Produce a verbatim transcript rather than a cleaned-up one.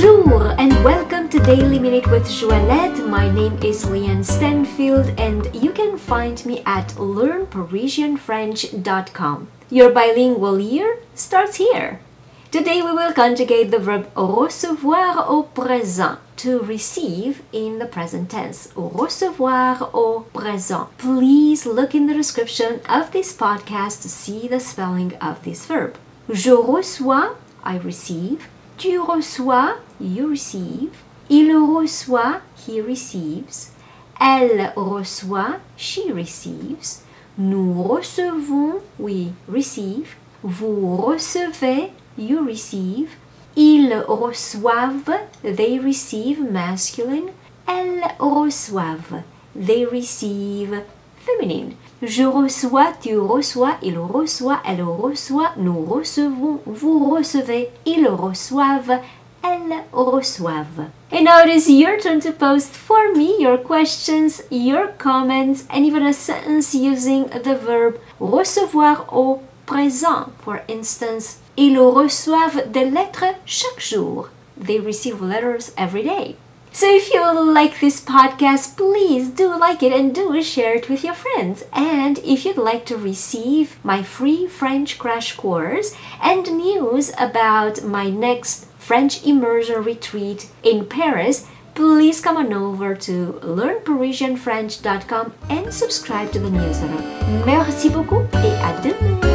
Bonjour and welcome to Daily Minute with Joëlette. My name is Leanne Stanfield and you can find me at learn parisian french dot com. Your bilingual year starts here. Today we will conjugate the verb recevoir au présent, to receive in the present tense. Recevoir au présent. Please look in the description of this podcast to see the spelling of this verb. Je reçois, I receive. Tu reçois, you receive. Il reçoit, he receives. Elle reçoit, she receives. Nous recevons, we receive. Vous recevez, you receive. Ils reçoivent, they receive, masculine. Elles reçoivent, they receive, féminine. Je reçois, tu reçois, il reçoit, elle reçoit, nous recevons, vous recevez, ils reçoivent, elles reçoivent. And now it is your turn to post for me your questions, your comments, and even a sentence using the verb recevoir au présent. For instance, ils reçoivent des lettres chaque jour. They receive letters every day. So if you like this podcast, please do like it and do share it with your friends. And if you'd like to receive my free French crash course and news about my next French immersion retreat in Paris, please come on over to learn parisian french dot com and subscribe to the newsletter. Merci beaucoup et à demain!